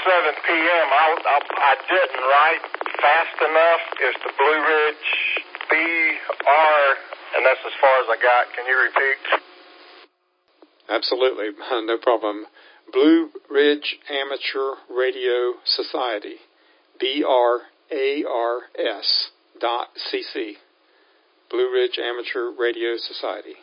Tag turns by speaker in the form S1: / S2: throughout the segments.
S1: 7 p.m. I didn't write fast enough. It's the Blue Ridge BR, and that's as far as I got. Can you repeat?
S2: Absolutely, no problem. Blue Ridge Amateur Radio Society, BRARS.cc. Blue Ridge Amateur Radio Society,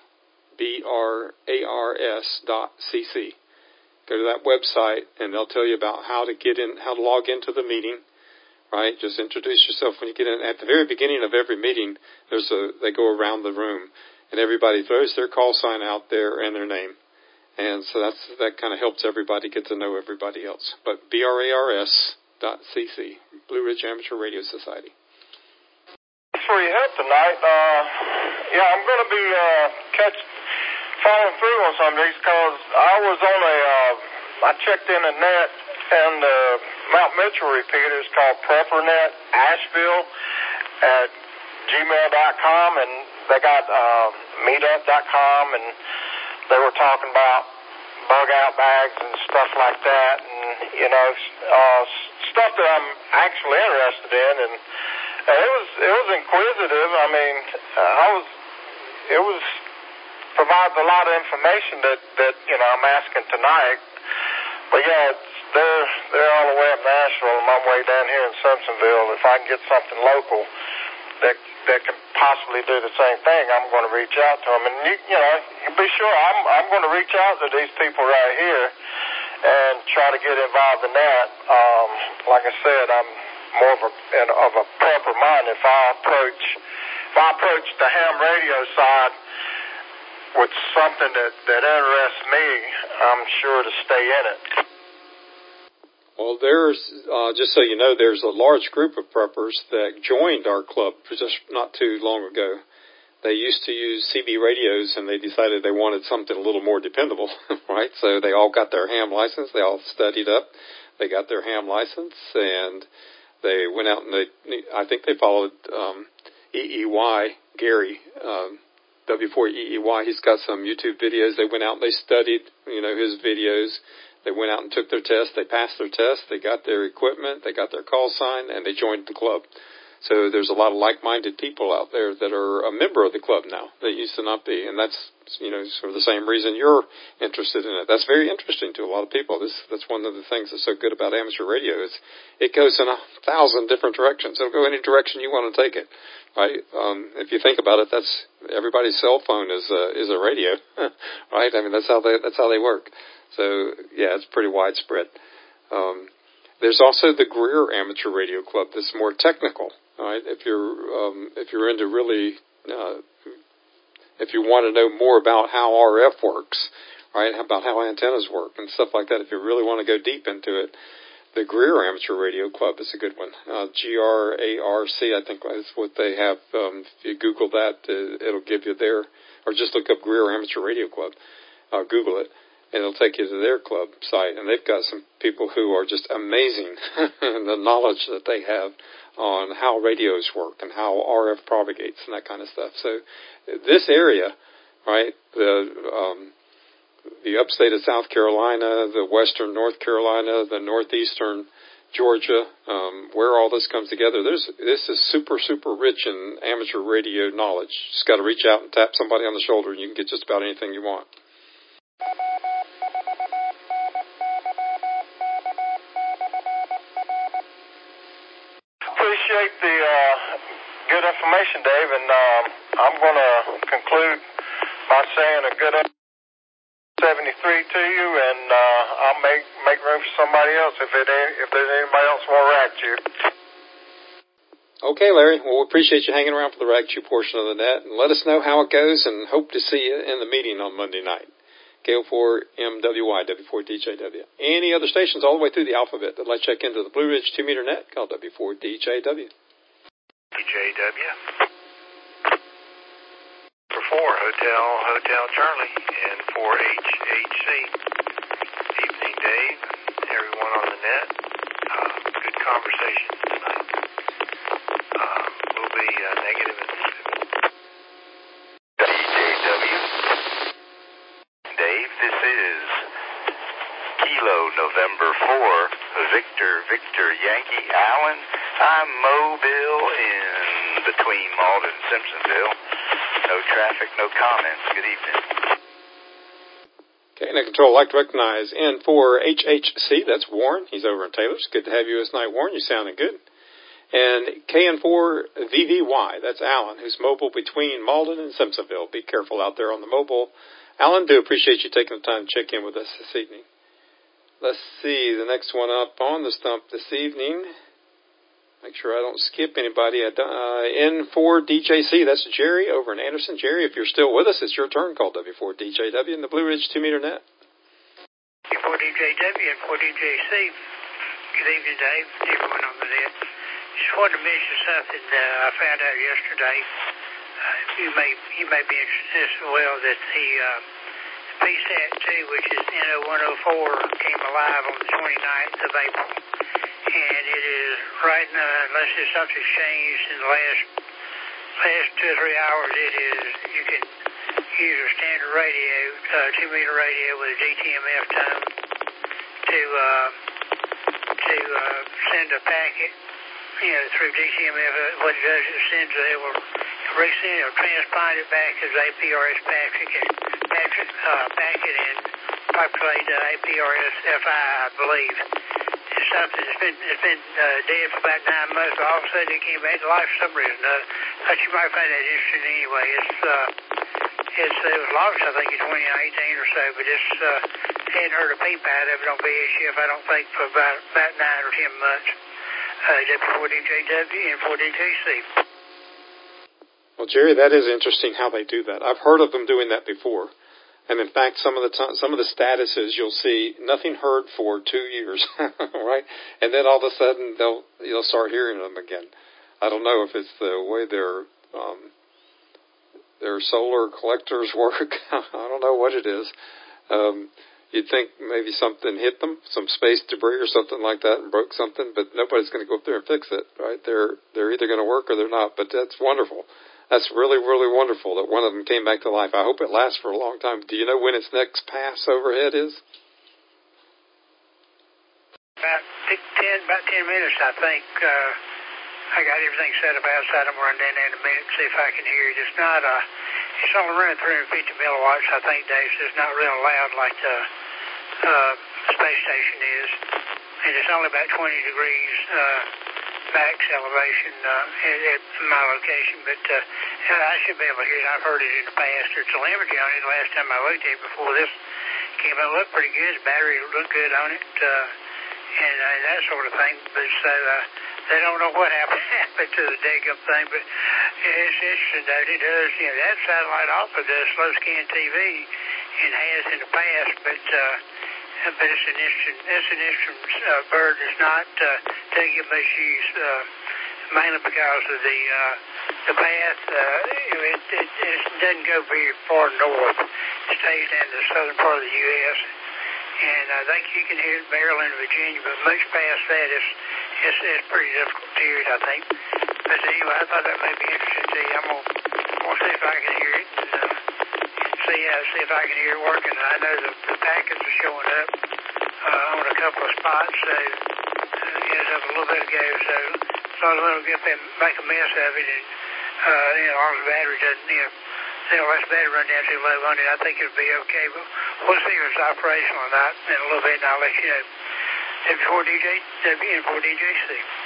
S2: BRARS.cc. Go to that website, and they'll tell you about how to get in, how to log into the meeting. Right, just introduce yourself when you get in. At the very beginning of every meeting, they go around the room, and everybody throws their call sign out there and their name, and so that kind of helps everybody get to know everybody else. But BRARS.cc, Blue Ridge Amateur Radio Society.
S1: Thanks for your help tonight. I'm going to be following through on some of these because I checked in the net, and Mount Mitchell repeater is called PrepperNet Asheville at gmail.com, and they got meetup.com, and they were talking about bug out bags and stuff like that, and stuff that I'm actually interested in, and it was inquisitive. I mean, it was provides a lot of information that I'm asking tonight, but yeah. They're all the way up in Asheville, and I'm way down here in Simpsonville. If I can get something local that can possibly do the same thing, I'm going to reach out to them. And you be sure I'm going to reach out to these people right here and try to get involved in that. Like I said, I'm more of a prepper mind. If I approach the ham radio side with something that interests me, I'm sure to stay in it.
S2: Well, there's, just so you know, there's a large group of preppers that joined our club just not too long ago. They used to use CB radios, and they decided they wanted something a little more dependable, right? So they all got their ham license. They all studied up. They got their ham license, and they went out and I think they followed EEY, Gary, W4EEY. He's got some YouTube videos. They went out and they studied, his videos. They went out and took their test. They passed their test. They got their equipment. They got their call sign, and they joined the club. So there's a lot of like-minded people out there that are a member of the club now that used to not be, and that's for the same reason you're interested in it. That's very interesting to a lot of people. That's one of the things that's so good about amateur radio is it goes in 1,000 different directions. It'll go any direction you want to take it. Right? If you think about it, that's everybody's cell phone is a radio, right? I mean that's how they work. So, yeah, it's pretty widespread. There's also the Greer Amateur Radio Club that's more technical, right? If you're into really, if you want to know more about how RF works, right, about how antennas work and stuff like that, if you really want to go deep into it, the Greer Amateur Radio Club is a good one. GRARC, I think is what they have. If you Google that, it'll give you there, or just look up Greer Amateur Radio Club. Google it. And it'll take you to their club site, and they've got some people who are just amazing in the knowledge that they have on how radios work and how RF propagates and that kind of stuff. So this area, right, the upstate of South Carolina, the western North Carolina, the northeastern Georgia, where all this comes together, this is super, super rich in amateur radio knowledge. Just got to reach out and tap somebody on the shoulder, and you can get just about anything you want.
S1: Appreciate the good information, Dave, and I'm going to conclude by saying a good 73 to you, and I'll make room for somebody else if there's anybody else want to react to you.
S2: Okay, Larry. Well, we appreciate you hanging around for the React You portion of the net, and let us know how it goes, and hope to see you in the meeting on Monday night. KO4MWY, W4DJW. Any other stations all the way through the alphabet that let check into the Blue Ridge 2-meter net called W4DJW.
S3: DJW. For 4, Hotel Charlie, and 4HHC. Evening, Dave. Everyone on the net. Good conversation tonight. We'll be negative and DJW. Dave, this is Kilo November 4, Victor Yankee Allen. I'm Mobile in between Malden and Simpsonville. No traffic, no comments. Good evening.
S2: Okay, Net Control, I'd like to recognize N4HHC, that's Warren. He's over in Taylor's. Good to have you this night, Warren. You sounding good. And KN4VVY, that's Alan, who's mobile between Malden and Simpsonville. Be careful out there on the mobile. Alan, do appreciate you taking the time to check in with us this evening. Let's see, the next one up on the stump this evening. Make sure I don't skip anybody. N4DJC, that's Jerry over in Anderson. Jerry, if you're still with us, it's your turn. Call W4DJW in the Blue Ridge 2-meter net.
S4: W4DJW and 4DJC. Good evening, Dave. Everyone on the net. Just wanted to mention something I found out yesterday. You may be interested in this as well, that the PSAT-2, which is NO104, came alive on the 29th of April. And it is right now, unless there's something changed in the last 2 or 3 hours, you can use a standard radio, 2-meter radio with a DTMF tone to send a packet, through DTMF. What it does, it sends it'll transpond it back as APRS packet and populate APRS FI, I believe. It's something that's been dead for about 9 months, but all of a sudden it came back to life for some reason. Thought you might find that interesting anyway. It was launched, I think, in 2018 or so, but hadn't heard a peep out of it on VHF, I don't think, for about 9 or 10 months. W4DJW and 4DJC.
S2: Well, Jerry, that is interesting how they do that. I've heard of them doing that before. And in fact, some of the statuses you'll see nothing heard for 2 years, right? And then all of a sudden you'll start hearing them again. I don't know if it's the way their solar collectors work. I don't know what it is. You'd think maybe something hit them, some space debris or something like that, and broke something, but nobody's going to go up there and fix it, right? They're either going to work or they're not. But that's wonderful. That's really, really wonderful that one of them came back to life. I hope it lasts for a long time. Do you know when its next pass overhead is?
S4: About 10 minutes, I think. I got everything set up outside. I'm running down there in a minute to see if I can hear it. It's not it's only running 350 milliwatts, I think, Dave, so it's not real loud like the space station is. And it's only about 20 degrees max elevation at my location, but I should be able to hear it. I've heard it in the past. There's telemetry on it. The last time I looked at it before this came out, it looked pretty good. The battery looked good on it, and that sort of thing. But so they don't know what happened to the dig-up thing, but it's interesting that it does. That satellite also does slow scan TV and has in the past, but it's an interesting bird. It's not doesn't get much use, mainly because of the path. It doesn't go very far north. It stays down to the southern part of the U.S. And I think you can hear it in Maryland and Virginia, but much past that, it's pretty difficult to hear it, I think. But anyway, I thought that may be interesting to you. I'm gonna see if I can hear it and see if I can hear it working. I know the packets are showing up on a couple of spots, so it was up a little bit ago, so I'll get them, make a mess of it, and as long as the battery doesn't, let the battery run down too low on it, I think it'll be okay. But we'll see if it's operational or not in a little bit, and I'll let you know. W4DJW and 4DJC.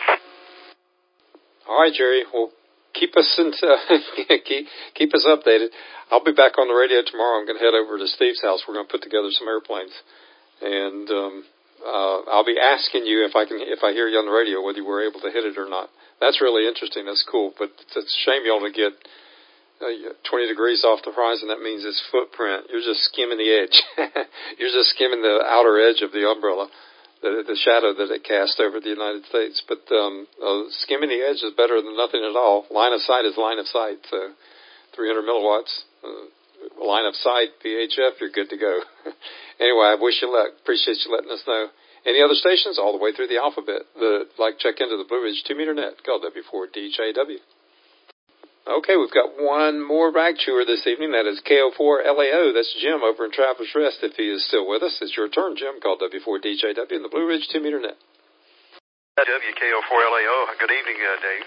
S2: All right, Jerry. Well, keep us keep us updated. I'll be back on the radio tomorrow. I'm going to head over to Steve's house. We're going to put together some airplanes, and I'll be asking you if I hear you on the radio whether you were able to hit it or not. That's really interesting. That's cool. But it's a shame you only get 20 degrees off the horizon. That means its footprint. You're just skimming the edge. You're just skimming the outer edge of the umbrella, the shadow that it cast over the United States. But skimming the edge is better than nothing at all. Line of sight is line of sight. So 300 milliwatts, line of sight, VHF, you're good to go. Anyway, I wish you luck. Appreciate you letting us know. Any other stations? All the way through the alphabet. Check into the Blue Ridge 2-meter net. Call W4DJW. Okay, we've got one more rag chewer this evening. That is KO4LAO. That's Jim over in Travelers Rest. If he is still with us, it's your turn, Jim. Call W4DJW in the Blue Ridge 2-meter net.
S5: WKO4LAO. Good evening, Dave.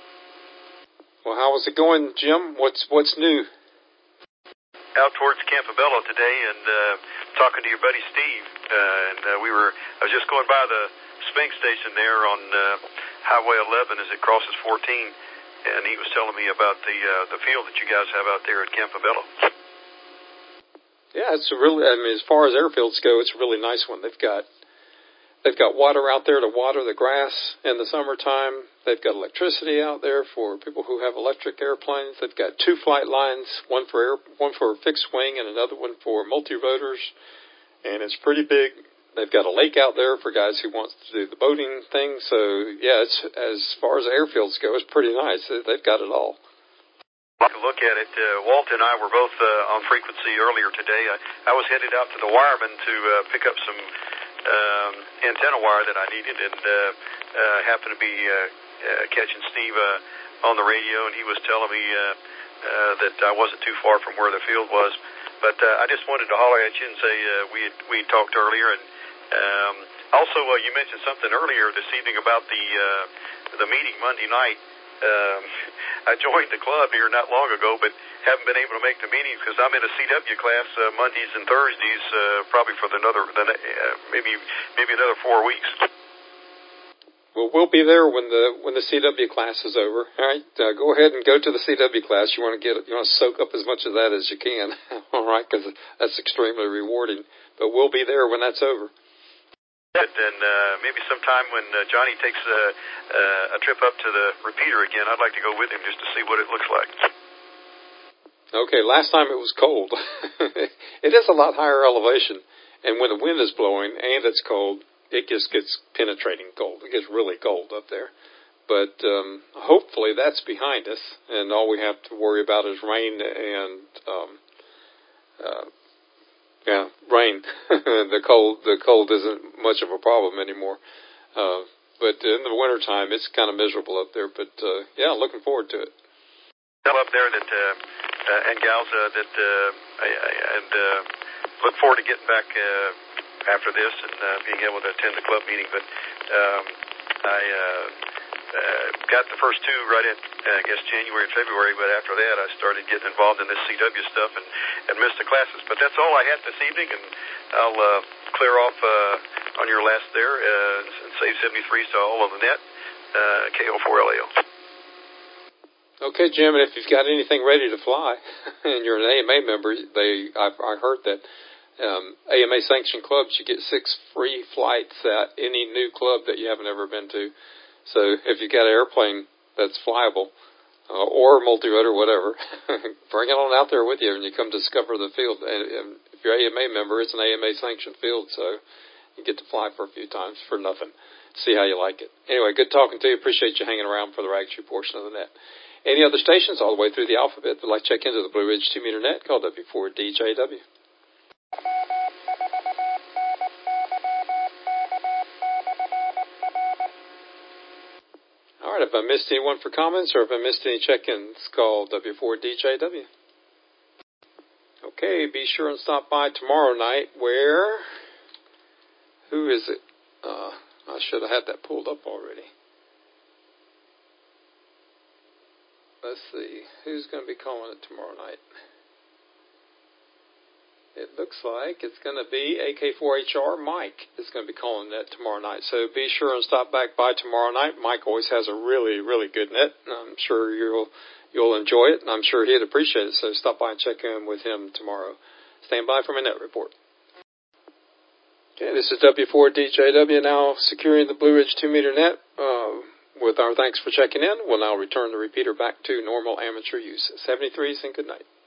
S2: Well, how is it going, Jim? What's new?
S5: Out towards Campobello today and talking to your buddy Steve. I was just going by the Sphinx station there on Highway 11 as it crosses 14, and he was telling me about the field that you guys have out there at Campobello.
S2: Yeah, it's as far as airfields go, it's a really nice one. They've got water out there to water the grass in the summertime. They've got electricity out there for people who have electric airplanes. They've got 2 flight lines, one for fixed wing and another one for multi-rotors. And it's pretty big. They've got a lake out there for guys who want to do the boating thing. So, yeah, it's, as far as airfields go, it's pretty nice. They've got it all.
S5: Take a look at it. Walt and I were both on frequency earlier today. I was headed out to the wireman to pick up some antenna wire that I needed, and happened to be catching Steve on the radio, and he was telling me that I wasn't too far from where the field was. But I just wanted to holler at you and say we talked earlier, and also you mentioned something earlier this evening about the meeting Monday night. I joined the club here not long ago, but haven't been able to make the meetings because I'm in a CW class Mondays and Thursdays, probably for maybe another 4 weeks.
S2: Well, we'll be there when the CW class is over. All right, go ahead and go to the CW class. You want to soak up as much of that as you can. All right, because that's extremely rewarding. But we'll be there when that's over.
S5: And maybe sometime when Johnny takes a trip up to the repeater again, I'd like to go with him just to see what it looks like.
S2: Okay, last time it was cold. It is a lot higher elevation, and when the wind is blowing and it's cold, it just gets penetrating cold. It gets really cold up there. But hopefully that's behind us, and all we have to worry about is rain and rain. The cold isn't much of a problem anymore. But in the wintertime, it's kind of miserable up there. But yeah, looking forward to it.
S5: Tell up there that and gals that and look forward to getting back after this and being able to attend the club meeting. But I got the first 2 right at I guess January and February. But after that, I started getting involved in this CW stuff and missed the classes. But that's all I had this evening, and I'll clear off on your last there and save 73 to all on the net. KO4LAO.
S2: Okay, Jim, and if you've got anything ready to fly, and you're an AMA member, I heard that AMA sanctioned clubs, you get 6 free flights at any new club that you haven't ever been to. So if you've got an airplane that's flyable, or multi-rotor, whatever, bring it on out there with you and you come discover the field. And if you're an AMA member, it's an AMA sanctioned field, so you get to fly for a few times for nothing. See how you like it. Anyway, good talking to you. Appreciate you hanging around for the Rag Shoe portion of the net. Any other stations all the way through the alphabet that would like to check into the Blue Ridge 2-meter net, call W4DJW. All right, if I missed anyone for comments or if I missed any check-ins, call W4DJW. Okay, be sure and stop by tomorrow night where... Who is it? I should have had that pulled up already. Let's see. Who's going to be calling it tomorrow night? It looks like it's going to be AK4HR Mike is going to be calling that tomorrow night. So be sure and stop back by tomorrow night. Mike always has a really, really good net. I'm sure you'll enjoy it, and I'm sure he'd appreciate it. So stop by and check in with him tomorrow. Stand by for my net report. Okay, this is W4DJW now securing the Blue Ridge 2-meter net. With our thanks for checking in, we'll now return the repeater back to normal amateur use. 73s and good night.